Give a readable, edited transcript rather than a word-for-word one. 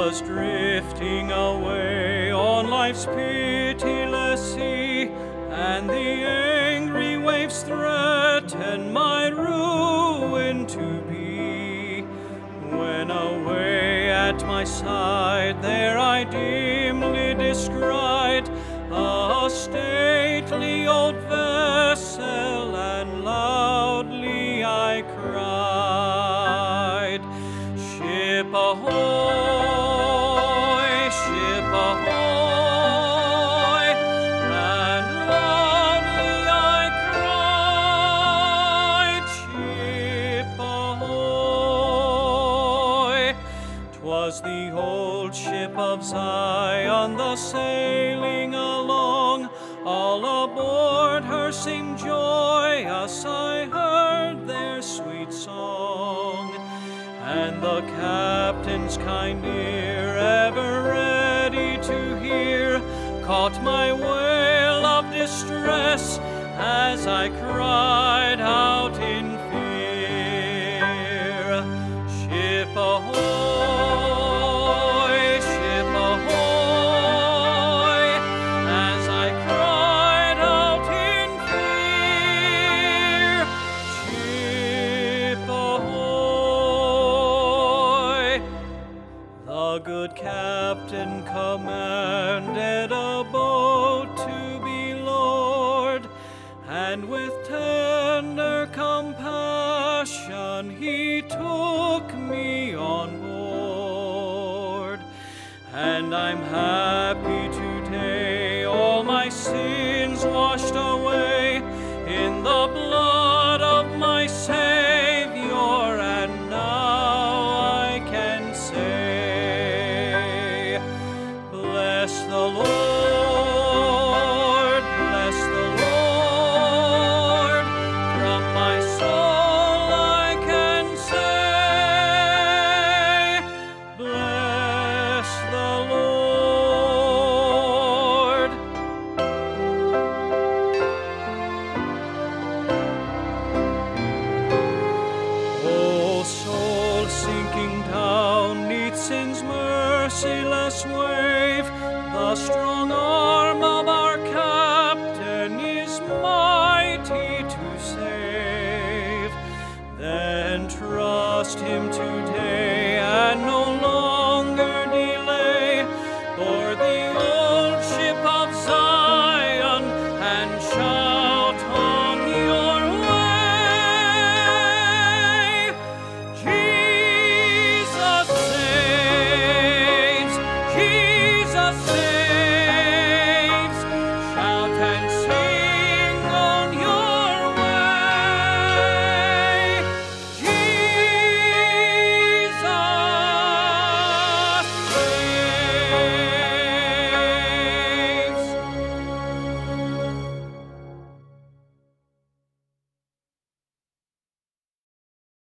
was drifting away on life's pitiless sea, and the angry waves threatened my ruin to be. When away at my side there I dimly descried a stately old vessel, and loudly I cried, "Ship ahoy, ship ahoy," and loudly I cried, "Ship ahoy." 'Twas the old ship of Zion, the sailing along. All aboard her seemed joyous, I heard their sweet song. And the captain's kind ear, ever ready to hear, caught my wail of distress as I cried out in fear, "Ship ahoy, ship ahoy," as I cried out in fear, "Ship ahoy." The good captain commanded a boat to be lowered, and with tender compassion he took me on board. And I'm happy to